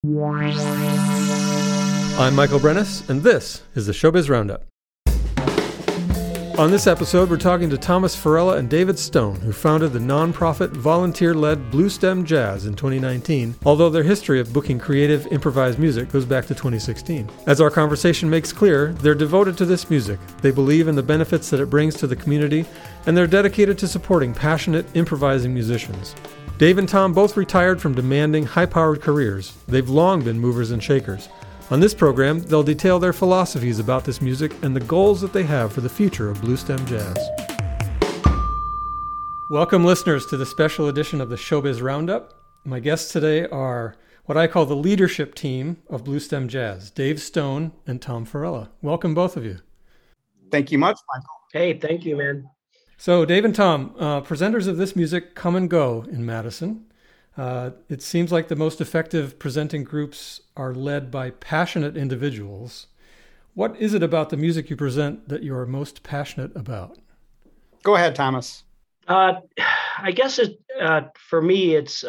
I'm Michael Brennis, and this is the Showbiz Roundup. On this episode, we're talking to Thomas Farella and David Stone, who founded the nonprofit, volunteer-led Bluestem Jazz in 2019, although their history of booking creative, improvised music goes back to 2016. As our conversation makes clear, they're devoted to this music. They believe in the benefits that it brings to the community, and they're dedicated to supporting passionate, improvising musicians. Dave and Tom both retired from demanding, high-powered careers. They've long been movers and shakers. On this program, they'll detail their philosophies about this music and the goals that they have for the future of Bluestem Jazz. Welcome, listeners, to the special edition of the Showbiz Roundup. My guests today are what I call the leadership team of Bluestem Jazz, Dave Stone and Tom Farella. Welcome, both of you. Thank you much, Michael. Hey, thank you, man. So, Dave and Tom, presenters of this music come and go in Madison. It seems like the most effective presenting groups are led by passionate individuals. What is it about the music you present that you're most passionate about? Go ahead, Thomas. I guess for me, it's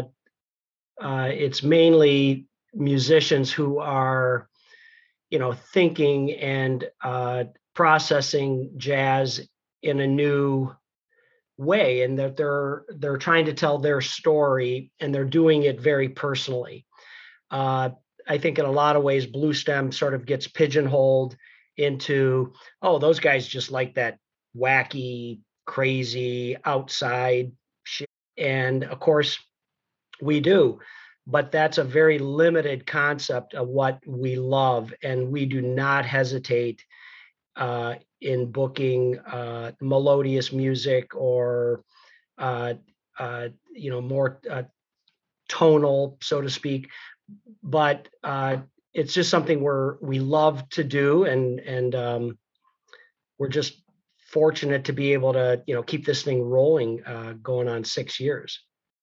mainly musicians who are, thinking and processing jazz in a new way, and that they're trying to tell their story, and they're doing it very personally. I think in a lot of ways, Bluestem sort of gets pigeonholed into, oh, those guys just like that wacky, crazy, outside shit. And of course, we do. But that's a very limited concept of what we love. And we do not hesitate in booking melodious music or more tonal, so to speak. But it's just something we love to do, and we're just fortunate to be able to keep this thing rolling, going on 6 years.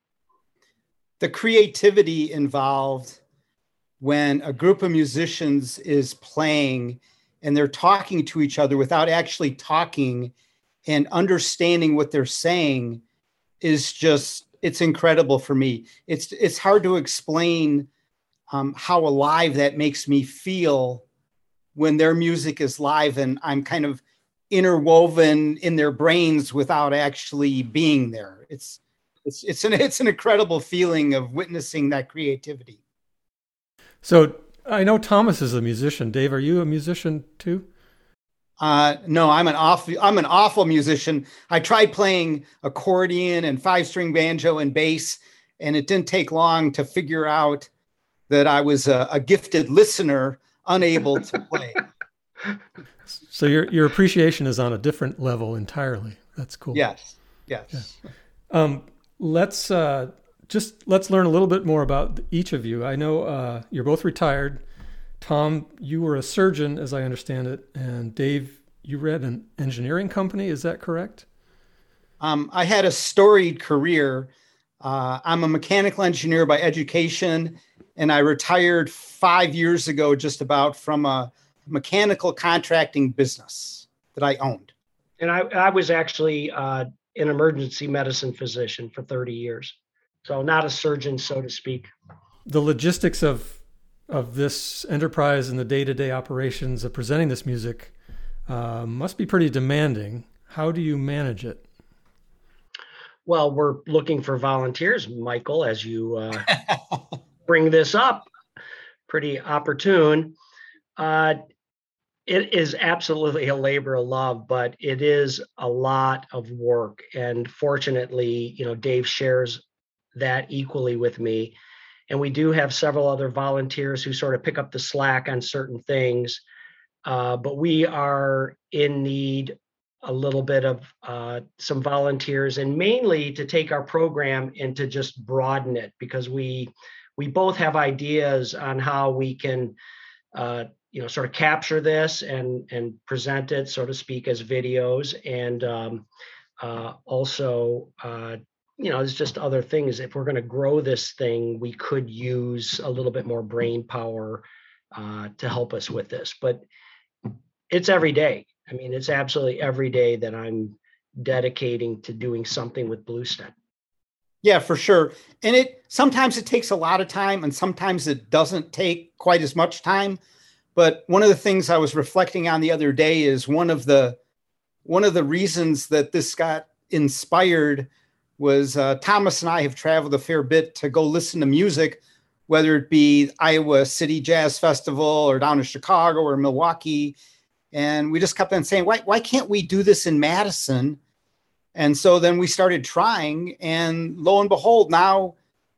The creativity involved when a group of musicians is playing and they're talking to each other without actually talking and understanding what they're saying is just, it's incredible for me. It's hard to explain how alive that makes me feel when their music is live and I'm kind of interwoven in their brains without actually being there. It's an incredible feeling of witnessing that creativity. So I know Thomas is a musician. Dave, are you a musician too? No, I'm an awful musician. I tried playing accordion and 5-string banjo and bass, and it didn't take long to figure out that I was a gifted listener, unable to play. So your appreciation is on a different level entirely. That's cool. Yes. Yeah. Let's learn a little bit more about each of you. I know you're both retired. Tom, you were a surgeon, as I understand it, and Dave, you ran an engineering company. Is that correct? I had a storied career. I'm a mechanical engineer by education, and I retired 5 years ago, just about, from a mechanical contracting business that I owned. And I was actually an emergency medicine physician for 30 years. So not a surgeon, so to speak. The logistics of this enterprise and the day-to-day operations of presenting this music must be pretty demanding. How do you manage it? Well, we're looking for volunteers, Michael, as you bring this up. Pretty opportune. It is absolutely a labor of love, but it is a lot of work. And fortunately, Dave shares that equally with me. And we do have several other volunteers who sort of pick up the slack on certain things. But we are in need a little bit of some volunteers, and mainly to take our program and to just broaden it, because we both have ideas on how we can sort of capture this and present it, so to speak, as videos. And also, there's just other things. If we're going to grow this thing, we could use a little bit more brain power to help us with this. But it's every day. I mean, it's absolutely every day that I'm dedicating to doing something with Bluestem. Yeah, for sure. And sometimes it takes a lot of time and sometimes it doesn't take quite as much time. But one of the things I was reflecting on the other day is one of the reasons that this got inspired was Thomas and I have traveled a fair bit to go listen to music, whether it be Iowa City Jazz Festival or down in Chicago or Milwaukee. And we just kept on saying, why can't we do this in Madison? And so then we started trying, and lo and behold, now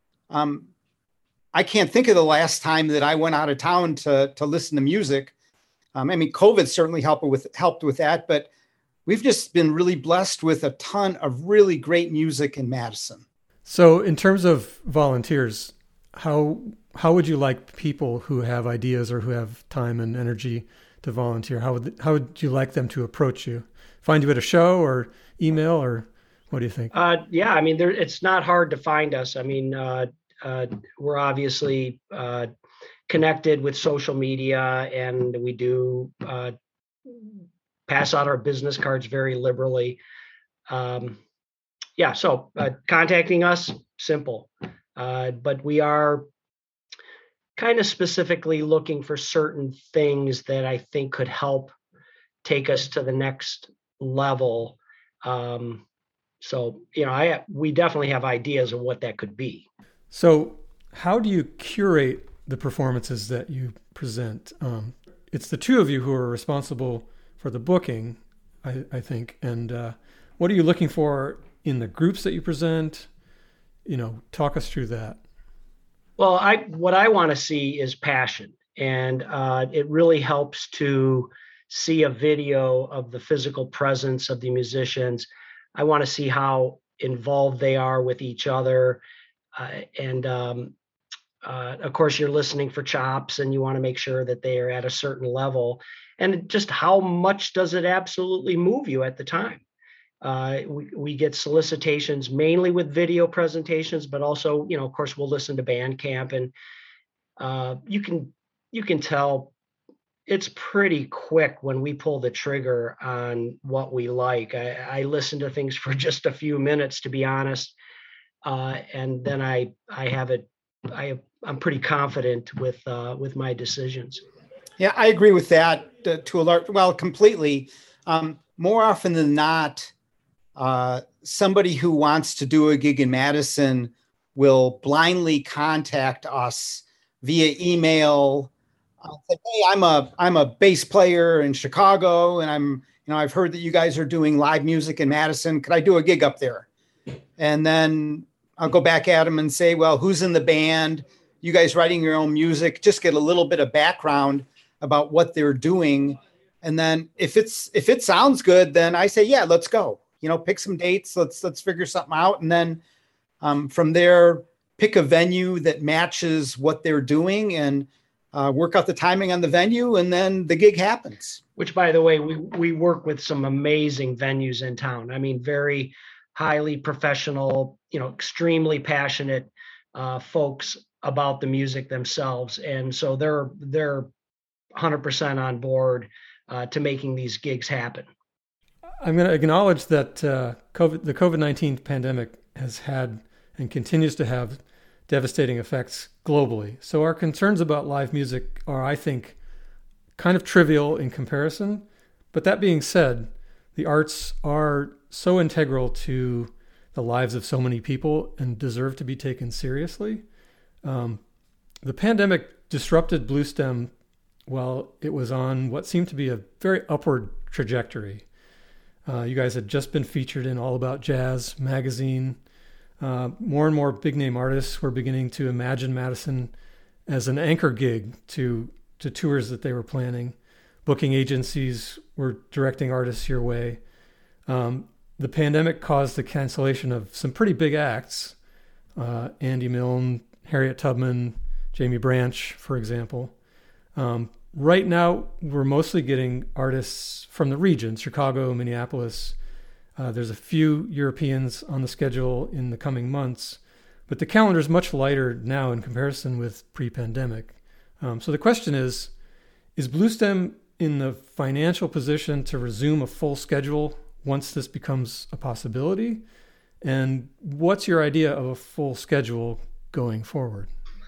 I can't think of the last time that I went out of town to listen to music. I mean, COVID certainly helped with that, but we've just been really blessed with a ton of really great music in Madison. So in terms of volunteers, how would you like people who have ideas or who have time and energy to volunteer? How would you like them to approach you? Find you at a show or email, or what do you think? Yeah, I mean, it's not hard to find us. I mean, we're obviously connected with social media, and we do pass out our business cards very liberally. Yeah, so contacting us, simple. But we are kind of specifically looking for certain things that I think could help take us to the next level. So, we definitely have ideas of what that could be. So how do you curate the performances that you present? It's the two of you who are responsible for the booking, I think. And what are you looking for in the groups that you present? Talk us through that. Well, what I want to see is passion. And it really helps to see a video of the physical presence of the musicians. I want to see how involved they are with each other. And of course, you're listening for chops, and you want to make sure that they are at a certain level. And just how much does it absolutely move you at the time? We get solicitations mainly with video presentations, but also, of course, we'll listen to Bandcamp, and you can tell it's pretty quick when we pull the trigger on what we like. I listen to things for just a few minutes, to be honest, and then I'm pretty confident with my decisions. Yeah, I agree with that completely. More often than not, somebody who wants to do a gig in Madison will blindly contact us via email. Say, hey, I'm a bass player in Chicago, and I've heard that you guys are doing live music in Madison. Could I do a gig up there? And then I'll go back at them and say, well, who's in the band? You guys writing your own music? Just get a little bit of background about what they're doing. And then if it sounds good, then I say, yeah, let's go. Pick some dates. Let's figure something out. And then from there, pick a venue that matches what they're doing and work out the timing on the venue. And then the gig happens. Which, by the way, we work with some amazing venues in town. I mean, very highly professional, extremely passionate folks about the music themselves. And so they're 100% on board to making these gigs happen. I'm going to acknowledge that the COVID-19 pandemic has had and continues to have devastating effects globally. So our concerns about live music are, I think, kind of trivial in comparison. But that being said, the arts are so integral to the lives of so many people and deserve to be taken seriously. The pandemic disrupted Bluestem while it was on what seemed to be a very upward trajectory. You guys had just been featured in All About Jazz magazine. More and more big name artists were beginning to imagine Madison as an anchor gig to tours that they were planning. Booking agencies were directing artists your way. The pandemic caused the cancellation of some pretty big acts. Andy Milne, Harriet Tubman, Jamie Branch, for example. Right now, we're mostly getting artists from the region, Chicago, Minneapolis. There's a few Europeans on the schedule in the coming months, but the calendar is much lighter now in comparison with pre-pandemic. So the question is Bluestem in the financial position to resume a full schedule once this becomes a possibility? And what's your idea of a full schedule going forward?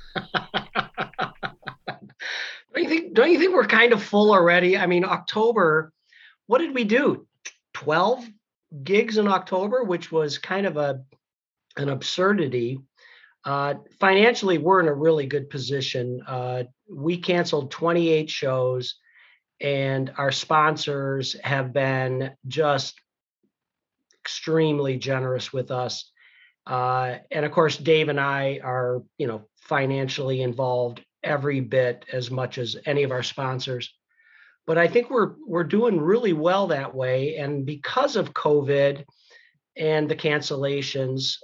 Don't you think we're kind of full already? I mean, October, what did we do? 12 gigs in October, which was kind of an absurdity. Financially, we're in a really good position. We canceled 28 shows, and our sponsors have been just extremely generous with us. And of course, Dave and I are, financially involved every bit as much as any of our sponsors. But I think we're doing really well that way. And because of COVID and the cancellations,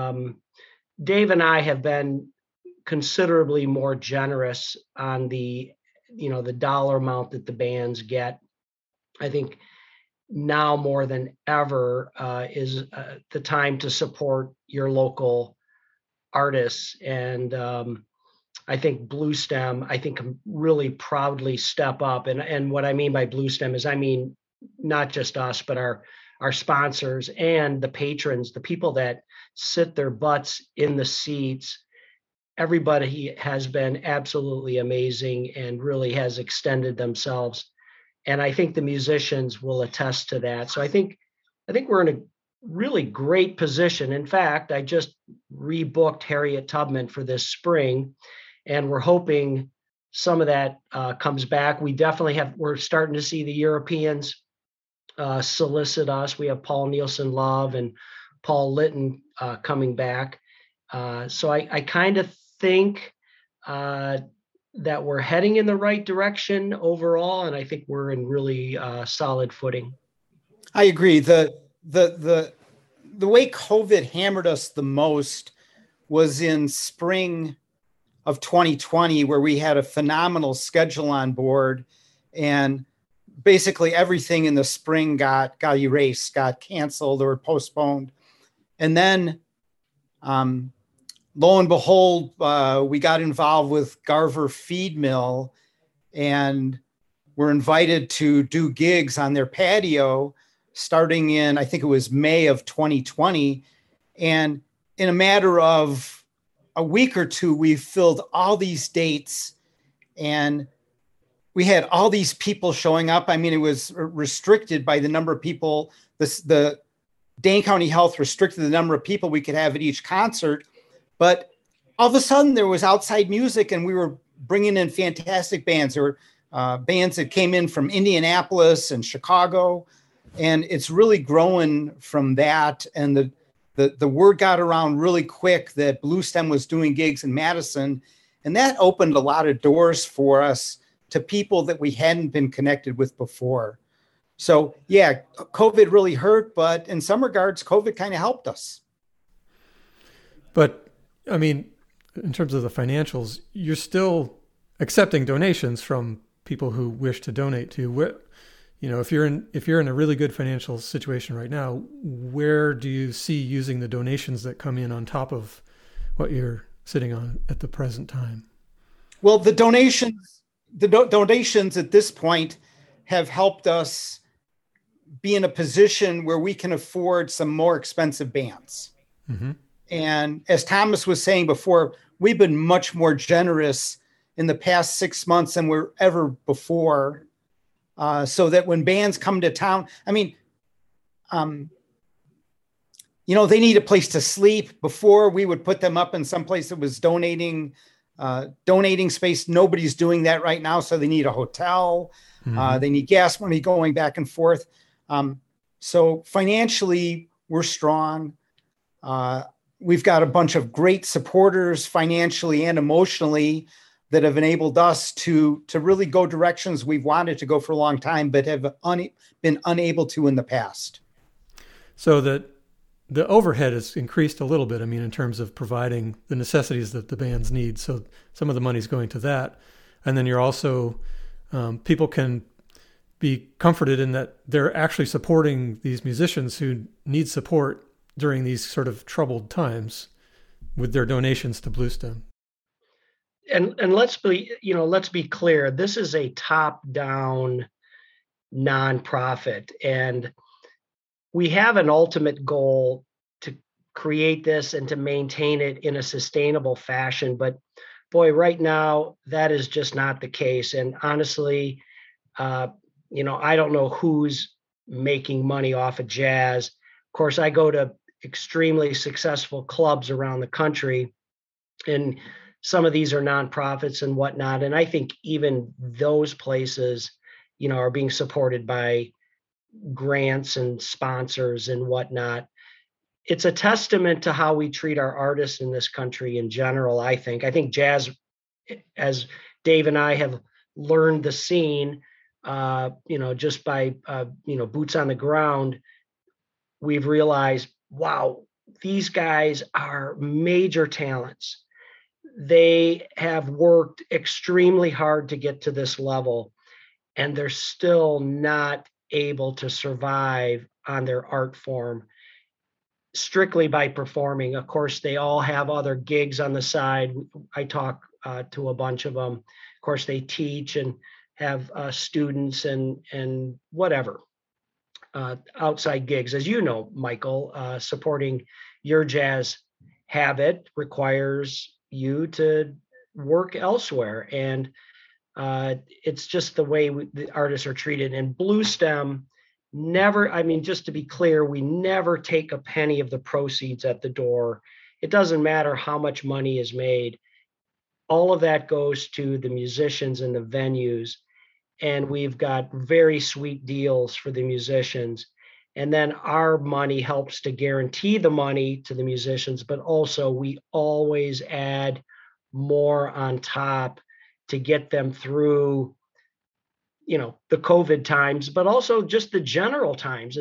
Dave and I have been considerably more generous on the dollar amount that the bands get. I think now more than ever is the time to support your local artists. And I think Bluestem, can really proudly step up. And what I mean by Bluestem is, I mean, not just us, but our sponsors and the patrons, the people that sit their butts in the seats. Everybody has been absolutely amazing and really has extended themselves. And I think the musicians will attest to that. So I think we're in a really great position. In fact, I just rebooked Harriet Tubman for this spring, and we're hoping some of that comes back. We're starting to see the Europeans solicit us. We have Paul Nielsen Love and Paul Litton coming back. So I kind of think that we're heading in the right direction overall, and I think we're in really solid footing. I agree. The way COVID hammered us the most was in spring of 2020, where we had a phenomenal schedule on board, and basically everything in the spring got erased, got canceled or postponed. And then lo and behold, we got involved with Garver Feed Mill, and were invited to do gigs on their patio starting in, I think it was May of 2020. And in a matter of a week or two, we filled all these dates, and we had all these people showing up. I mean, it was restricted by the number of people. The Dane County Health restricted the number of people we could have at each concert. But all of a sudden, there was outside music, and we were bringing in fantastic bands. There were bands that came in from Indianapolis and Chicago, and it's really growing from that. And the word got around really quick that Bluestem was doing gigs in Madison, and that opened a lot of doors for us to people that we hadn't been connected with before. So yeah, COVID really hurt, but in some regards, COVID kind of helped us. But I mean, in terms of the financials, you're still accepting donations from people who wish to donate to you. If you're in a really good financial situation right now, where do you see using the donations that come in on top of what you're sitting on at the present time? Well, the donations at this point have helped us be in a position where we can afford some more expensive bands. Mm-hmm. And as Thomas was saying before, we've been much more generous in the past 6 months than we're ever before. So that when bands come to town, I mean, they need a place to sleep. Before, we would put them up in some place that was donating space. Nobody's doing that right now. So they need a hotel. Mm-hmm. They need gas money going back and forth. So financially, we're strong. We've got a bunch of great supporters financially and emotionally that have enabled us to really go directions we've wanted to go for a long time, but have been unable to in the past. So that the overhead has increased a little bit, I mean, in terms of providing the necessities that the bands need. So some of the money's going to that. And then you're also, people can be comforted in that they're actually supporting these musicians who need support during these sort of troubled times with their donations to Bluestem. And let's be clear, this is a top-down nonprofit, and we have an ultimate goal create this and to maintain it in a sustainable fashion. But boy, right now, that is just not the case. And honestly, I don't know who's making money off of jazz. Of course, I go to extremely successful clubs around the country, and some of these are nonprofits and whatnot. And I think even those places, are being supported by grants and sponsors and whatnot. It's a testament to how we treat our artists in this country in general. I think jazz, as Dave and I have learned the scene, just by boots on the ground, we've realized, wow, these guys are major talents. They have worked extremely hard to get to this level, and they're still not able to survive on their art form strictly by performing. Of course, they all have other gigs on the side. I talk to a bunch of them. Of course, they teach and have students and whatever outside gigs. As you know, Michael, supporting your jazz habit requires you to work elsewhere. And it's just the way the artists are treated. And Bluestem never, just to be clear, we never take a penny of the proceeds at the door. It doesn't matter how much money is made. All of that goes to the musicians and the venues. And we've got very sweet deals for the musicians. And then our money helps to guarantee the money to the musicians, but also we always add more on top to get them through, the COVID times, but also just the general times.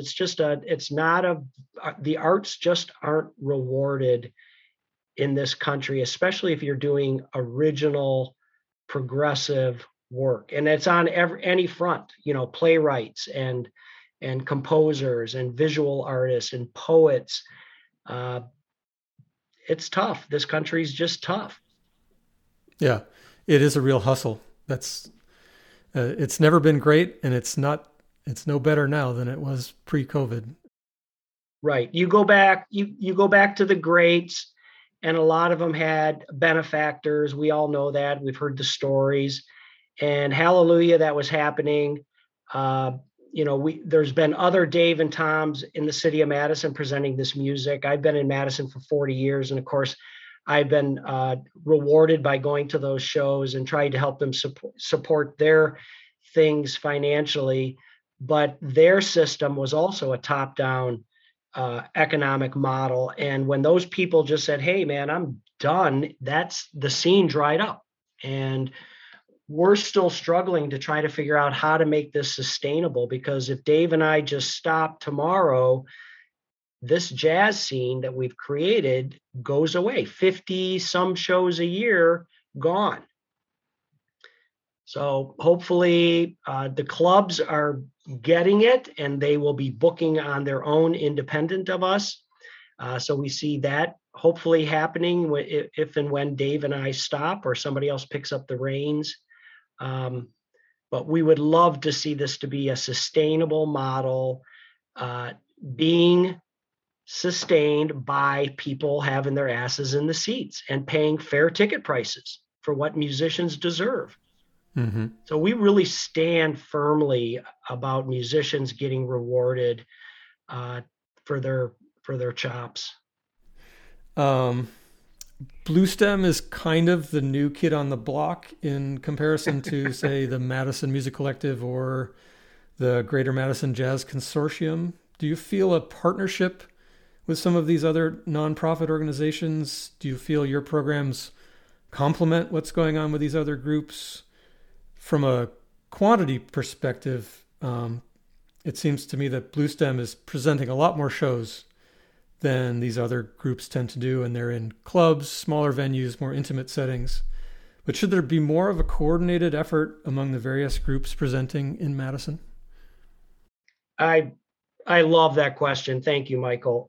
The arts just aren't rewarded in this country, especially if you're doing original, progressive work. And it's on any front, playwrights and composers and visual artists and poets. It's tough. This country's just tough. Yeah, it is a real hustle. It's never been great, and it's no better now than it was pre-COVID. Right. You go back to the greats, and a lot of them had benefactors. We all know that. We've heard the stories, and hallelujah, that was happening. There's been other Dave and Toms in the city of Madison presenting this music. I've been in Madison for 40 years. And of course, I've been rewarded by going to those shows and trying to help them support their things financially. But their system was also a top-down economic model. And when those people just said, hey, man, I'm done, the scene dried up. And we're still struggling to try to figure out how to make this sustainable, because if Dave and I just stop tomorrow, this jazz scene that we've created goes away. 50 some shows a year gone. So hopefully the clubs are getting it, and they will be booking on their own independent of us. So we see that hopefully happening if and when Dave and I stop or somebody else picks up the reins. But we would love to see this to be a sustainable model, being sustained by people having their asses in the seats and paying fair ticket prices for what musicians deserve. Mm-hmm. So we really stand firmly about musicians getting rewarded for their chops. Bluestem is kind of the new kid on the block in comparison to, say, the Madison Music Collective or the Greater Madison Jazz Consortium. Do you feel a partnership with some of these other nonprofit organizations? Do you feel your programs complement what's going on with these other groups? From a quantity perspective, it seems to me that Bluestem is presenting a lot more shows than these other groups tend to do, and they're in clubs, smaller venues, more intimate settings. But should there be more of a coordinated effort among the various groups presenting in Madison? I love that question. Thank you, Michael.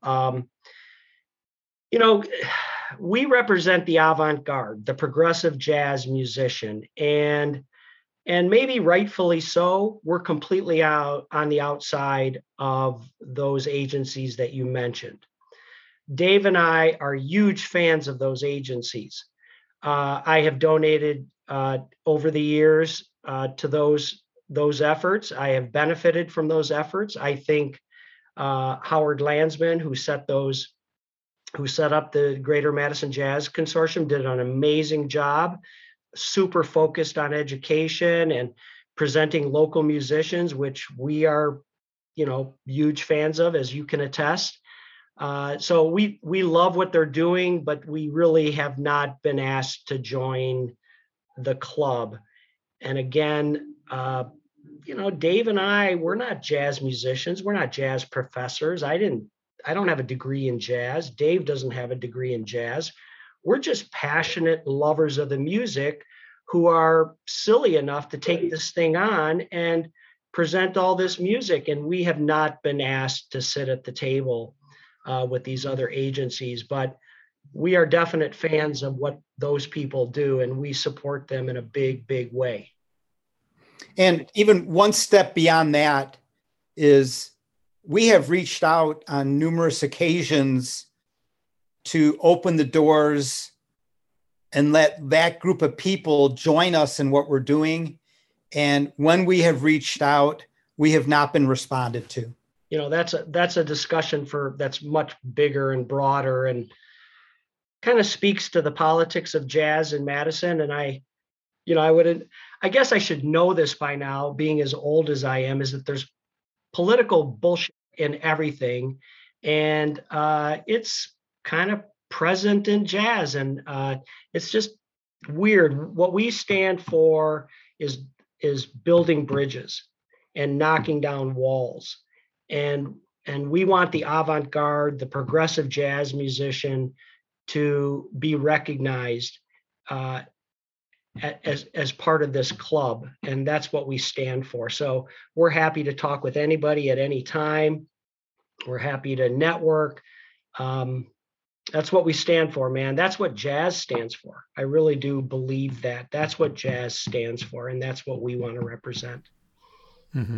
We represent the avant-garde, the progressive jazz musician, and maybe rightfully so, we're completely out on the outside of those agencies that you mentioned. Dave and I are huge fans of those agencies. I have donated over the years to those efforts. I have benefited from those efforts. I think Howard Landsman, who set up the Greater Madison Jazz Consortium, did an amazing job, super focused on education and presenting local musicians, which we are, huge fans of, as you can attest. So we love what they're doing, but we really have not been asked to join the club. And again, Dave and I, we're not jazz musicians. We're not jazz professors. I don't have a degree in jazz. Dave doesn't have a degree in jazz. We're just passionate lovers of the music who are silly enough to take this thing on and present all this music. And we have not been asked to sit at the table with these other agencies, but we are definite fans of what those people do, and we support them in a big, big way. And even one step beyond that is we have reached out on numerous occasions to open the doors and let that group of people join us in what we're doing. And when we have reached out, we have not been responded to. That's a discussion that's much bigger and broader and kind of speaks to the politics of jazz in Madison. And I guess I should know this by now, being as old as I am, is that there's political bullshit in everything. And it's kind of present in jazz. And it's just weird. What we stand for is building bridges and knocking down walls. And we want the avant-garde, the progressive jazz musician to be recognized as part of this club. And that's what we stand for. So we're happy to talk with anybody at any time. We're happy to network. That's what we stand for, man. That's what jazz stands for. I really do believe that. That's what jazz stands for, and that's what we want to represent. Mm-hmm.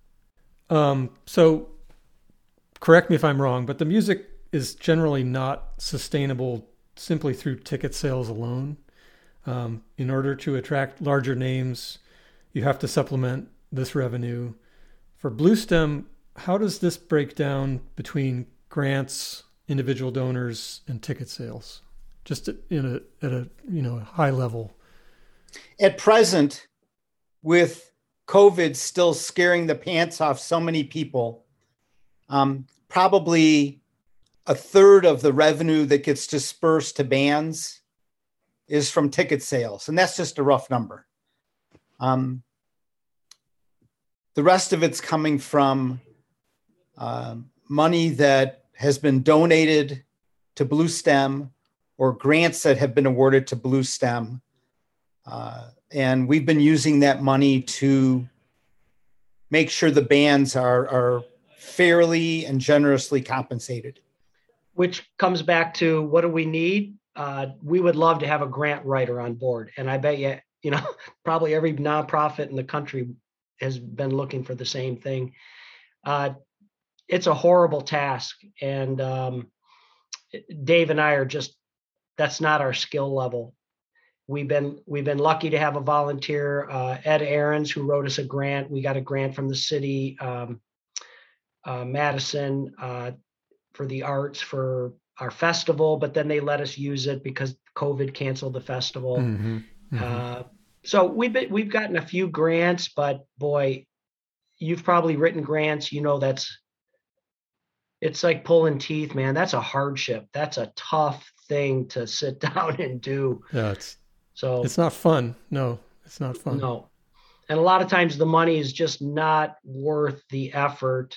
So correct me if I'm wrong, but the music is generally not sustainable simply through ticket sales alone. In order to attract larger names, you have to supplement this revenue. For Bluestem, how does this break down between grants, individual donors, and ticket sales? Just at a high level. At present, with COVID still scaring the pants off so many people, probably a third of the revenue that gets dispersed to bands is from ticket sales. And that's just a rough number. The rest of it's coming from money that has been donated to Bluestem or grants that have been awarded to Bluestem. And we've been using that money to make sure the bands are fairly and generously compensated. Which comes back to, what do we need? We would love to have a grant writer on board. And I bet probably every nonprofit in the country has been looking for the same thing. It's a horrible task. And Dave and I are that's not our skill level. We've been lucky to have a volunteer, Ed Ahrens, who wrote us a grant. We got a grant from the city, Madison, for the arts for our festival, but then they let us use it because COVID canceled the festival. Mm-hmm. Mm-hmm. So we've gotten a few grants, but boy, you've probably written grants. It's like pulling teeth, man. That's a hardship. That's a tough thing to sit down and do. Yeah, it's not fun. No, it's not fun. No. And a lot of times the money is just not worth the effort.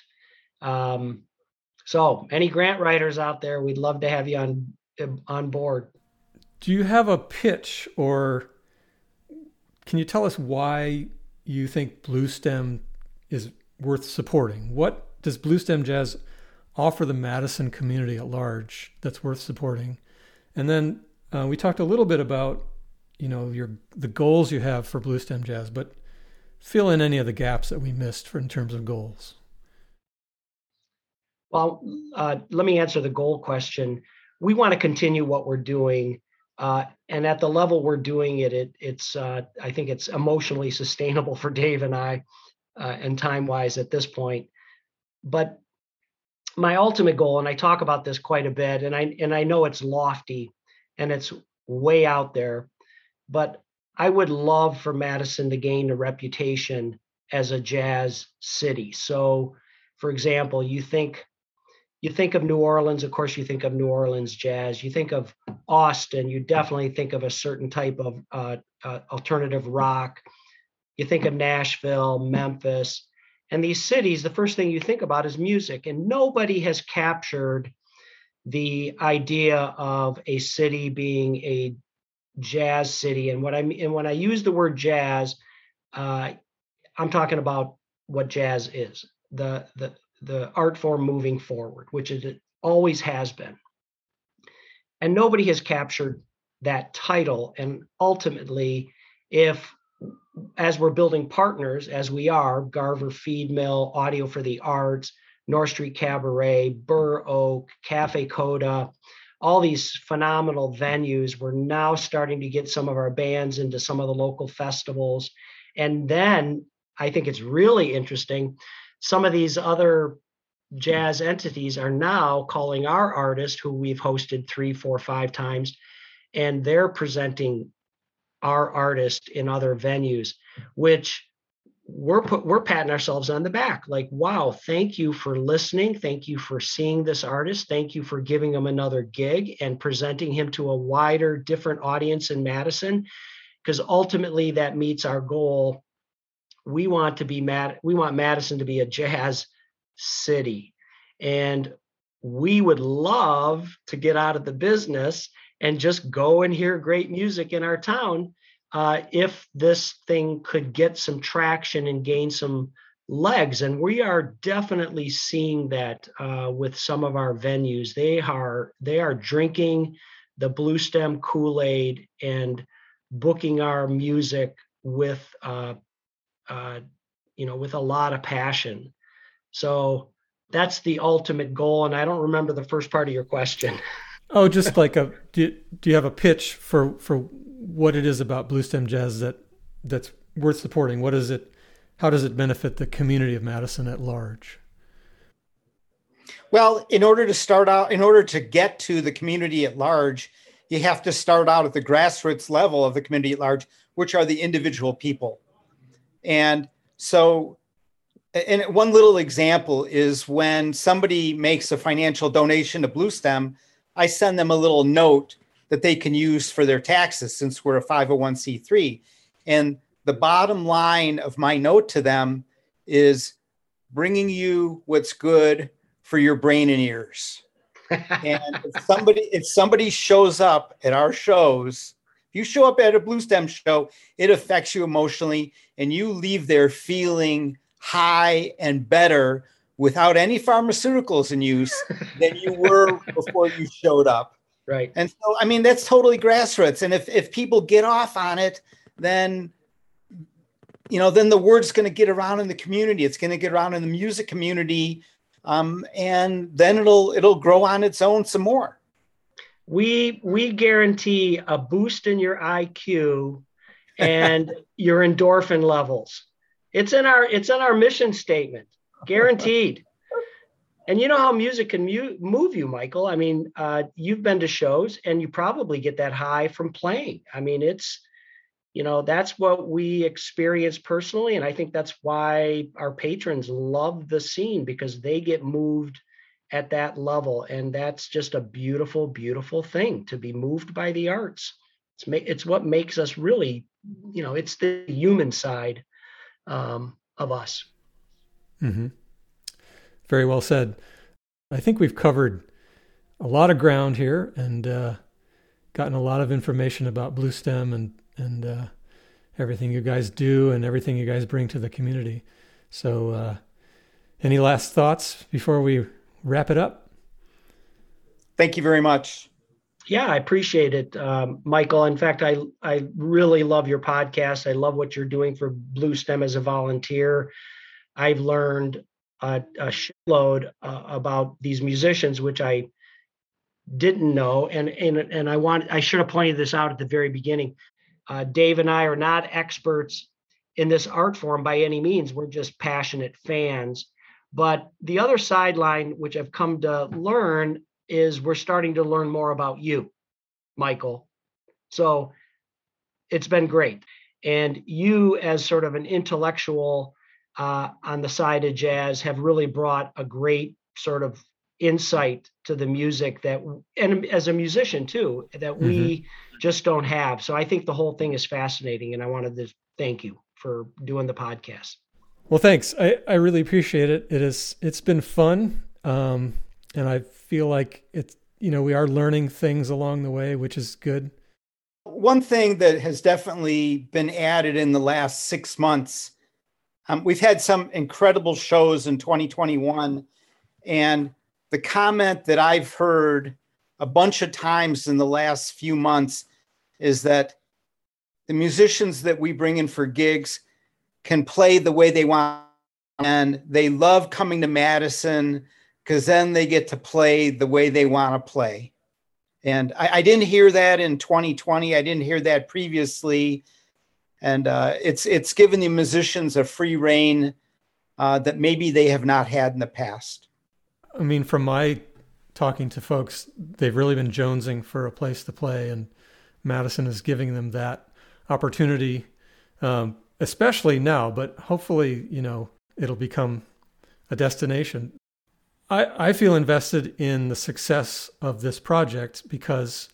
So any grant writers out there, we'd love to have you on board. Do you have a pitch, or can you tell us why you think Bluestem is worth supporting? What does Bluestem Jazz offer the Madison community at large that's worth supporting? And then we talked a little bit about, the goals you have for Bluestem Jazz, but fill in any of the gaps that we missed in terms of goals. Well, let me answer the goal question. We want to continue what we're doing. And at the level we're doing it, I think it's emotionally sustainable for Dave and I, and time-wise at this point. But my ultimate goal, and I talk about this quite a bit, and I know it's lofty and it's way out there, but I would love for Madison to gain a reputation as a jazz city. So, for example, you think of New Orleans, of course, you think of New Orleans jazz. You think of Austin, you definitely think of a certain type of alternative rock. You think of Nashville, Memphis, and these cities, the first thing you think about is music. And nobody has captured the idea of a city being a jazz city. And when I use the word jazz, I'm talking about what jazz is, the art form moving forward, which it always has been. And nobody has captured that title. And ultimately, as we're building partners, as we are, Garver Feed Mill, Audio for the Arts, North Street Cabaret, Burr Oak, Cafe Coda, all these phenomenal venues, we're now starting to get some of our bands into some of the local festivals. And then I think it's really interesting, some of these other jazz entities are now calling our artist, who we've hosted 3, 4, 5 times, and they're presenting our artist in other venues, which we're patting ourselves on the back. Like, wow, thank you for listening. Thank you for seeing this artist. Thank you for giving him another gig and presenting him to a wider, different audience in Madison, because ultimately that meets our goal. We want Madison to be a jazz city, and we would love to get out of the business and just go and hear great music in our town. If this thing could get some traction and gain some legs, and we are definitely seeing that with some of our venues. They are drinking the Blue Stem Kool-Aid and booking our music with with a lot of passion. So that's the ultimate goal. And I don't remember the first part of your question. Oh, just like do you have a pitch for what it is about Blue Stem Jazz that's worth supporting? What is it? How does it benefit the community of Madison at large? Well, in order to get to the community at large, you have to start out at the grassroots level of the community at large, which are the individual people. And so, and one little example is when somebody makes a financial donation to Blue Stem, I send them a little note that they can use for their taxes, since we're a 501c3. And the bottom line of my note to them is bringing you what's good for your brain and ears. And if somebody shows up at our shows, if you show up at a Blue Stem show, it affects you emotionally, and you leave there feeling high and better without any pharmaceuticals in use than you were before you showed up. Right. And so, I mean, that's totally grassroots. And if people get off on it, then the word's going to get around in the community. It's going to get around in the music community. And then it'll grow on its own some more. We guarantee a boost in your IQ and your endorphin levels. It's in our mission statement, guaranteed. And you know how music can move you, Michael. I mean, you've been to shows and you probably get that high from playing. I mean, it's, that's what we experience personally. And I think that's why our patrons love the scene, because they get moved at that level. And that's just a beautiful, beautiful thing, to be moved by the arts. It's what makes us really, it's the human side of us. Mm-hmm. Very well said. I think we've covered a lot of ground here and gotten a lot of information about Blue Stem and everything you guys do and everything you guys bring to the community. So any last thoughts before we wrap it up? Thank you very much. Yeah, I appreciate it, Michael. In fact, I really love your podcast. I love what you're doing for Blue Stem as a volunteer. I've learned a shitload about these musicians, which I didn't know. And I should have pointed this out at the very beginning. Dave and I are not experts in this art form by any means. We're just passionate fans. But the other sideline, which I've come to learn, is we're starting to learn more about you, Michael. So it's been great. And you, as sort of an intellectual on the side of jazz, have really brought a great sort of insight to the music and as a musician too, that we just don't have. So I think the whole thing is fascinating. And I wanted to thank you for doing the podcast. Well, thanks. I really appreciate it. It's been fun. And I feel like we are learning things along the way, which is good. One thing that has definitely been added in the last 6 months, we've had some incredible shows in 2021. And the comment that I've heard a bunch of times in the last few months is that the musicians that we bring in for gigs can play the way they want, and they love coming to Madison because then they get to play the way they want to play. And I didn't hear that in 2020. I didn't hear that previously. And it's given the musicians a free rein that maybe they have not had in the past. I mean, from my talking to folks, they've really been jonesing for a place to play, and Madison is giving them that opportunity, especially now, but hopefully, it'll become a destination. I feel invested in the success of this project because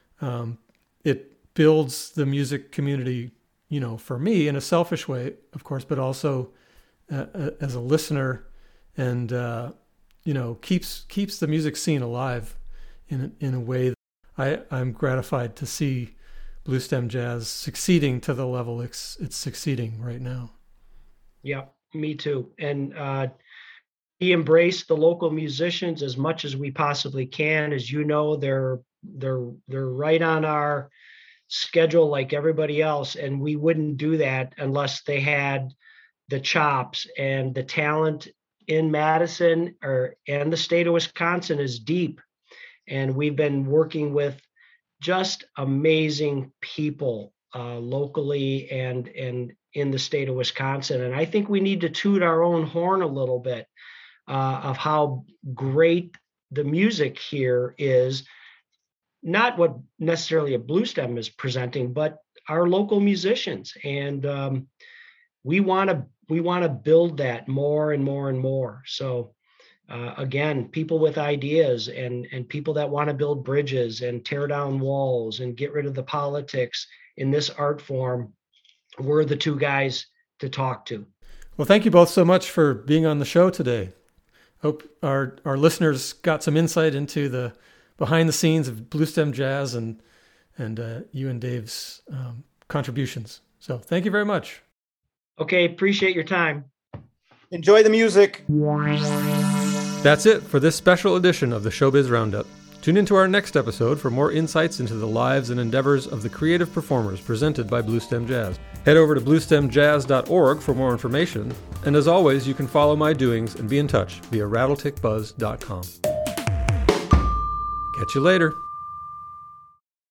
it builds the music community, for me in a selfish way, of course, but also as a listener, and keeps the music scene alive in a way that I'm gratified to see Bluestem Jazz succeeding to the level it's succeeding right now. Yeah, me too. And we embrace the local musicians as much as we possibly can. As you know, they're right on our schedule like everybody else, and we wouldn't do that unless they had the chops. And the talent in Madison and the state of Wisconsin is deep. And we've been working with just amazing people locally and in the state of Wisconsin. And I think we need to toot our own horn a little bit of how great the music here is. Not what necessarily a Bluestem is presenting, but our local musicians. And we want to build that more and more and more. So again, people with ideas and people that want to build bridges and tear down walls and get rid of the politics in this art form, we're the two guys to talk to. Well, thank you both so much for being on the show today. Hope our listeners got some insight into the behind the scenes of Bluestem Jazz and you and Dave's contributions. So thank you very much. Okay, appreciate your time. Enjoy the music. That's it for this special edition of the Showbiz Roundup. Tune into our next episode for more insights into the lives and endeavors of the creative performers presented by Bluestem Jazz. Head over to bluestemjazz.org for more information, and as always, you can follow my doings and be in touch via rattletickbuzz.com. Catch you later.